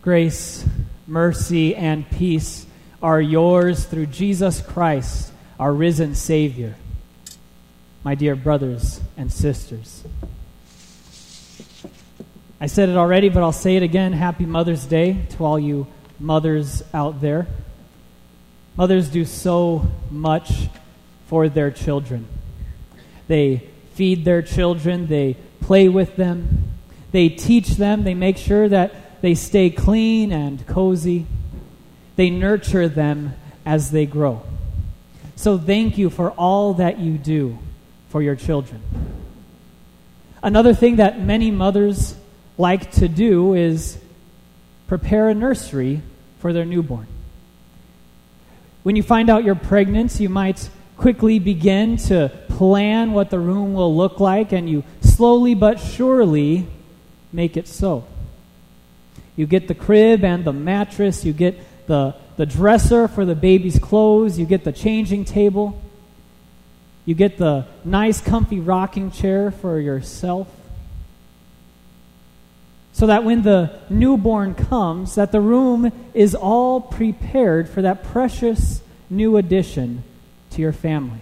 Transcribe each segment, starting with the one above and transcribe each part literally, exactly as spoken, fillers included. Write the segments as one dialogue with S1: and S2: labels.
S1: Grace, mercy, and peace are yours through Jesus Christ, our risen Savior. My dear brothers and sisters, I said it already, but I'll say it again. Happy Mother's Day to all you mothers out there. Mothers do so much for their children. They feed their children, they play with them, they teach them, they make sure that they stay clean and cozy. They nurture them as they grow. So thank you for all that you do for your children. Another thing that many mothers like to do is prepare a nursery for their newborn. When you find out you're pregnant, you might quickly begin to plan what the room will look like, and you slowly but surely make it so. You get the crib and the mattress, you get the, the dresser for the baby's clothes, you get the changing table, you get the nice comfy rocking chair for yourself, so that when the newborn comes, that the room is all prepared for that precious new addition to your family.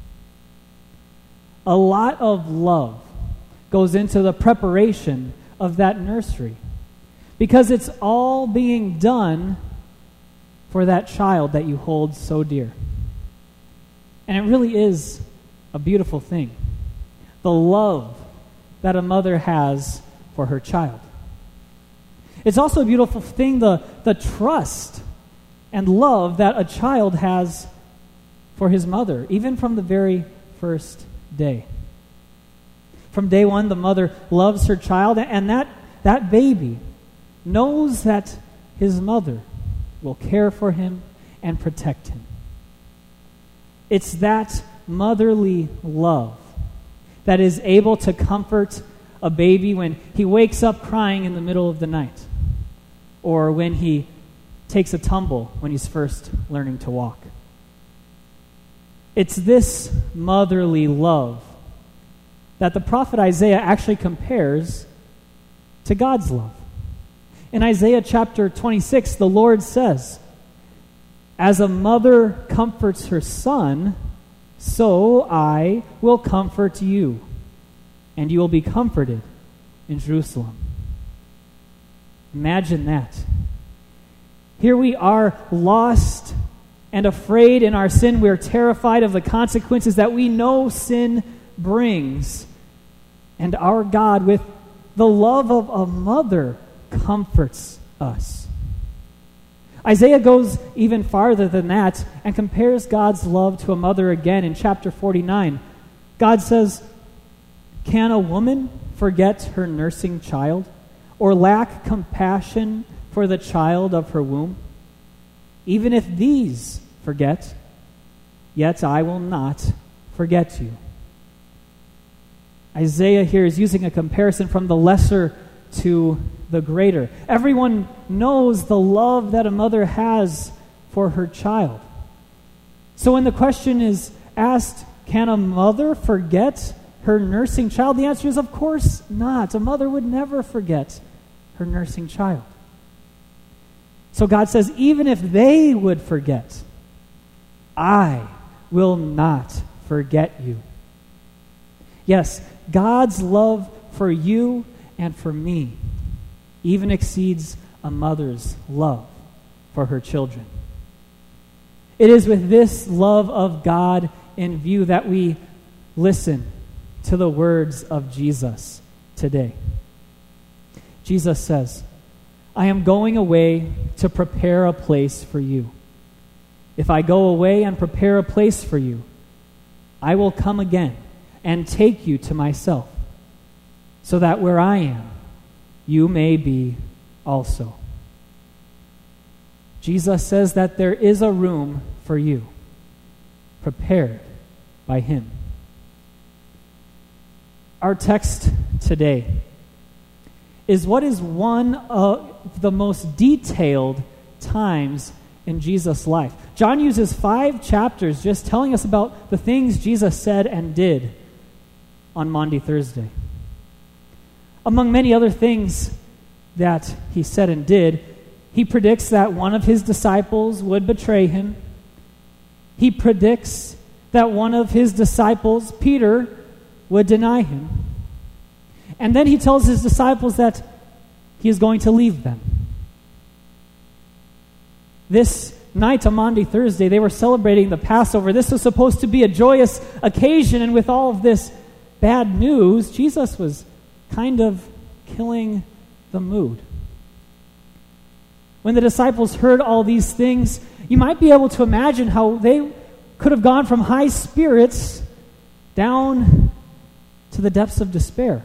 S1: A lot of love goes into the preparation of that nursery, because it's all being done for that child that you hold so dear. And it really is a beautiful thing, the love that a mother has for her child. It's also a beautiful thing, the, the trust and love that a child has for his mother, even from the very first day. From day one, the mother loves her child, and that, that baby knows that his mother will care for him and protect him. It's that motherly love that is able to comfort a baby when he wakes up crying in the middle of the night, or when he takes a tumble when he's first learning to walk. It's this motherly love that the prophet Isaiah actually compares to God's love. In Isaiah chapter twenty-six, the Lord says, "As a mother comforts her son, so I will comfort you, and you will be comforted in Jerusalem." Imagine that. Here we are, lost and afraid in our sin. We're terrified of the consequences that we know sin brings. And our God, with the love of a mother, comforts us. Isaiah goes even farther than that and compares God's love to a mother again in chapter forty-nine. God says, "Can a woman forget her nursing child, or lack compassion for the child of her womb? Even if these forget, yet I will not forget you." Isaiah here is using a comparison from the lesser to the greater. Everyone knows the love that a mother has for her child. So when the question is asked, can a mother forget her nursing child? The answer is, of course not. A mother would never forget her nursing child. So God says, even if they would forget, I will not forget you. Yes, God's love for you and for me even exceeds a mother's love for her children. It is with this love of God in view that we listen to the words of Jesus today. Jesus says, "I am going away to prepare a place for you. If I go away and prepare a place for you, I will come again and take you to myself, so that where I am, you may be also." Jesus says that there is a room for you, prepared by him. Our text today is what is one of the most detailed times in Jesus' life. John uses five chapters just telling us about the things Jesus said and did on Maundy Thursday. Among many other things that he said and did, He predicts that one of his disciples would betray him. He predicts that one of his disciples, Peter, would deny him. And then he tells his disciples that he is going to leave them. This night on Maundy Thursday, they were celebrating the Passover. This was supposed to be a joyous occasion, and with all of this bad news, Jesus was kind of killing the mood. When the disciples heard all these things, you might be able to imagine how they could have gone from high spirits down to the depths of despair.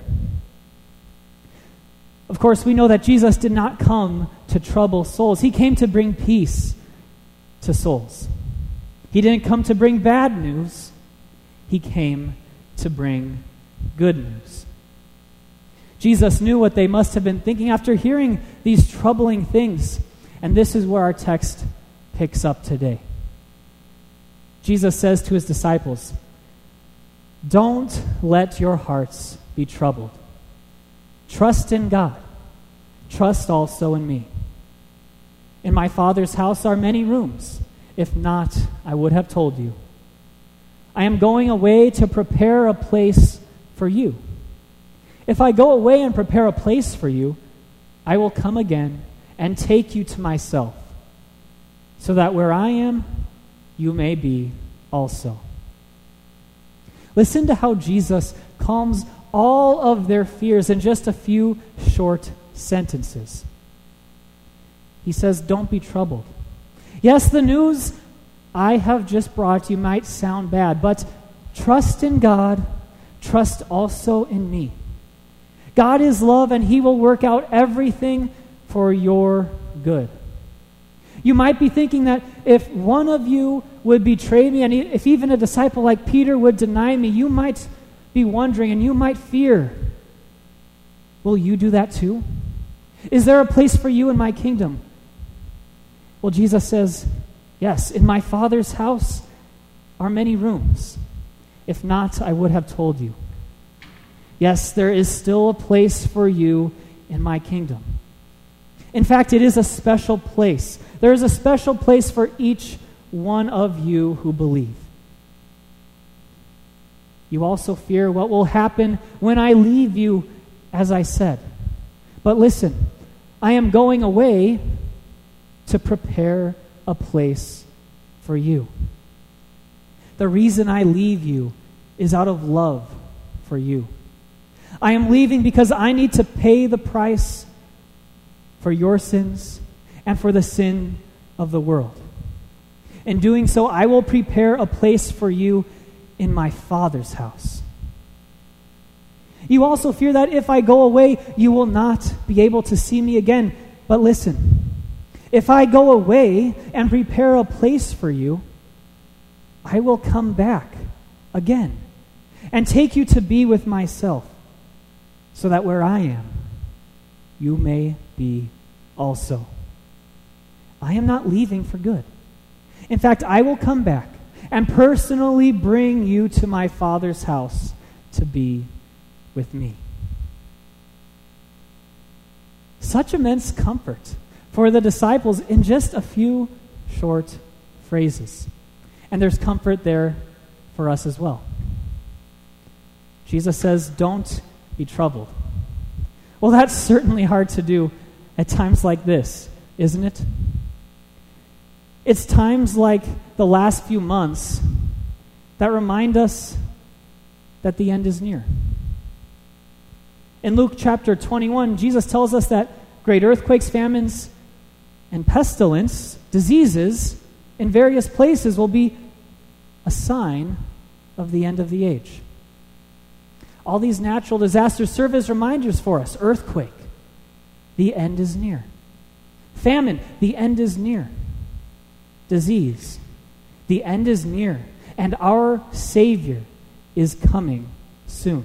S1: Of course, we know that Jesus did not come to trouble souls. He came to bring peace to souls. He didn't come to bring bad news. He came to bring good news. Jesus knew what they must have been thinking after hearing these troubling things. And this is where our text picks up today. Jesus says to his disciples, "Don't let your hearts be troubled. Trust in God. Trust also in me. In my Father's house are many rooms. If not, I would have told you. I am going away to prepare a place for you. If I go away and prepare a place for you, I will come again and take you to myself, so that where I am, you may be also." Listen to how Jesus calms all of their fears in just a few short sentences. He says, "Don't be troubled. Yes, the news I have just brought you might sound bad, but trust in God, trust also in me. God is love, and he will work out everything for your good." You might be thinking that if one of you would betray me, and if even a disciple like Peter would deny me, you might be wondering and you might fear, will you do that too? Is there a place for you in my kingdom? Well, Jesus says, yes, in my Father's house are many rooms. If not, I would have told you. Yes, there is still a place for you in my kingdom. In fact, it is a special place. There is a special place for each one of you who believe. You also fear what will happen when I leave you, as I said. But listen, I am going away to prepare a place for you. The reason I leave you is out of love for you. I am leaving because I need to pay the price for your sins and for the sin of the world. In doing so, I will prepare a place for you in my Father's house. You also fear that if I go away, you will not be able to see me again. But listen, if I go away and prepare a place for you, I will come back again and take you to be with myself, so that where I am, you may be also. I am not leaving for good. In fact, I will come back and personally bring you to my Father's house to be with me. Such immense comfort for the disciples in just a few short phrases. And there's comfort there for us as well. Jesus says, "Don't be troubled." Well, that's certainly hard to do at times like this, isn't it? It's times like the last few months that remind us that the end is near. In Luke chapter twenty-one, Jesus tells us that great earthquakes, famines, and pestilence, diseases in various places will be a sign of the end of the age. All these natural disasters serve as reminders for us. Earthquake, the end is near. Famine, the end is near. Disease, the end is near. And our Savior is coming soon.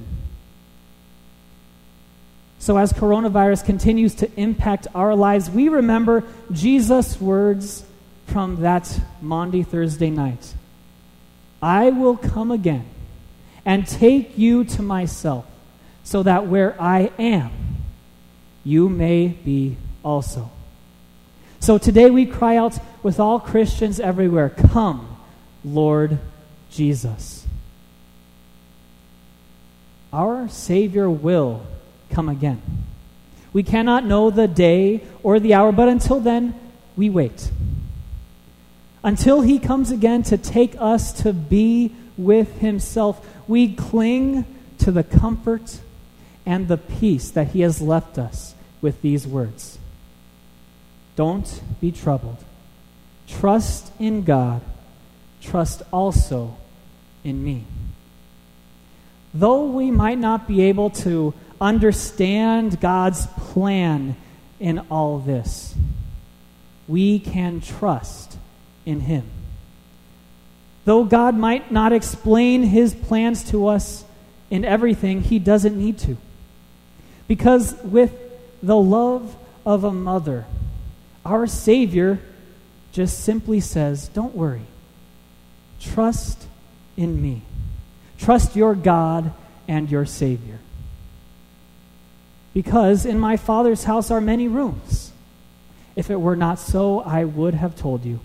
S1: So as coronavirus continues to impact our lives, we remember Jesus' words from that Maundy Thursday night. "I will come again and take you to myself, so that where I am, you may be also." So today we cry out with all Christians everywhere, "Come, Lord Jesus." Our Savior will come again. We cannot know the day or the hour, but until then, we wait. Until he comes again to take us to be with himself, we cling to the comfort and the peace that he has left us with these words. Don't be troubled. Trust in God. Trust also in me. Though we might not be able to understand God's plan in all this, we can trust in him. Though God might not explain his plans to us in everything, he doesn't need to. Because with the love of a mother, our Savior just simply says, "Don't worry. Trust in me. Trust your God and your Savior. Because in my Father's house are many rooms. If it were not so, I would have told you."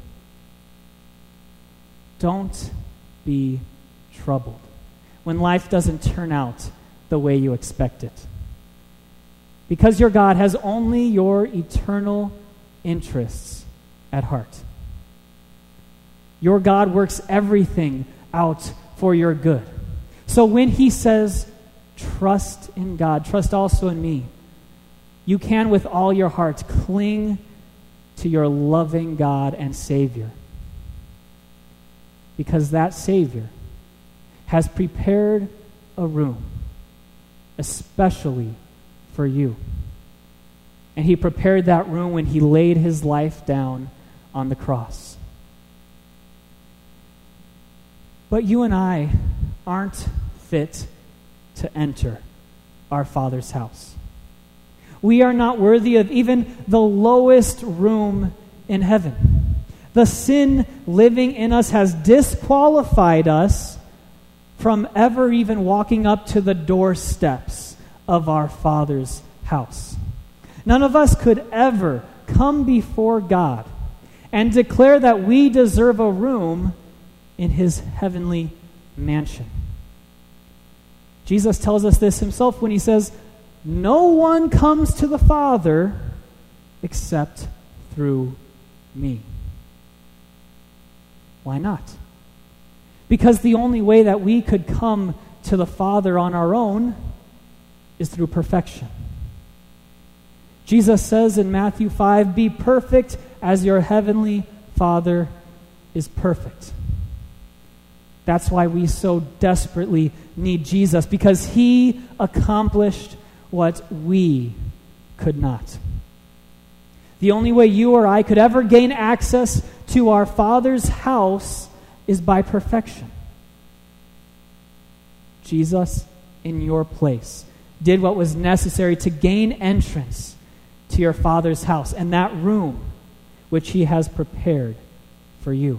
S1: Don't be troubled when life doesn't turn out the way you expect it. Because your God has only your eternal interests at heart. Your God works everything out for your good. So when he says, "Trust in God, trust also in me," you can with all your heart cling to your loving God and Savior. Because that Savior has prepared a room especially for you. And he prepared that room when he laid his life down on the cross. But you and I aren't fit to enter our Father's house. We are not worthy of even the lowest room in heaven. The sin living in us has disqualified us from ever even walking up to the doorsteps of our Father's house. None of us could ever come before God and declare that we deserve a room in his heavenly mansion. Jesus tells us this himself when he says, "No one comes to the Father except through me." Why not? Because the only way that we could come to the Father on our own is through perfection. Jesus says in Matthew five, "Be perfect as your heavenly Father is perfect." That's why we so desperately need Jesus, because he accomplished what we could not. The only way you or I could ever gain access to our Father's house is by perfection. Jesus, in your place, did what was necessary to gain entrance to your Father's house and that room which he has prepared for you.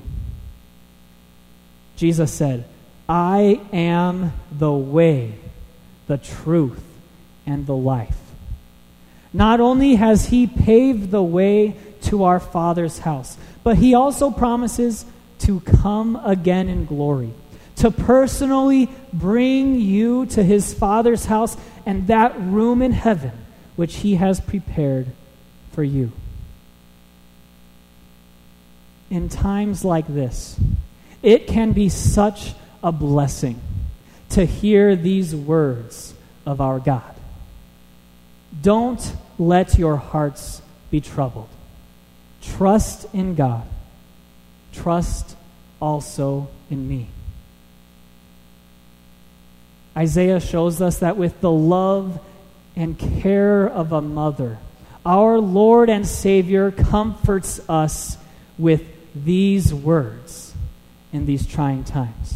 S1: Jesus said, "I am the way, the truth, and the life." Not only has he paved the way to our Father's house, but he also promises to come again in glory, to personally bring you to his Father's house and that room in heaven which he has prepared for you. In times like this, it can be such a blessing to hear these words of our God. Don't let your hearts be troubled. Trust in God. Trust also in me. Isaiah shows us that with the love and care of a mother, our Lord and Savior comforts us with these words in these trying times.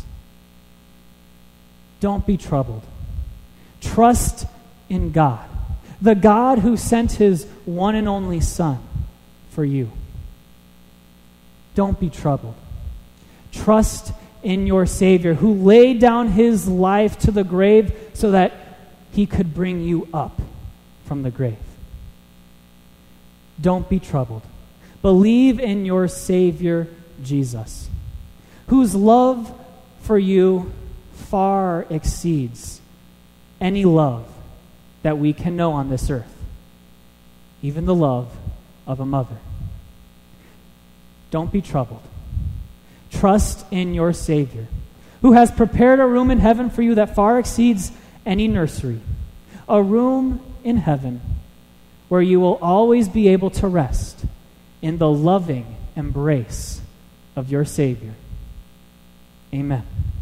S1: Don't be troubled. Trust in God, the God who sent his one and only Son for you. Don't be troubled. Trust in your Savior, who laid down his life to the grave so that he could bring you up from the grave. Don't be troubled, Believe in your Savior, Jesus, whose love for you far exceeds any love that we can know on this earth, even the love of a mother. Don't be troubled. Trust in your Savior, who has prepared a room in heaven for you that far exceeds any nursery, a room in heaven where you will always be able to rest in the loving embrace of your Savior. Amen.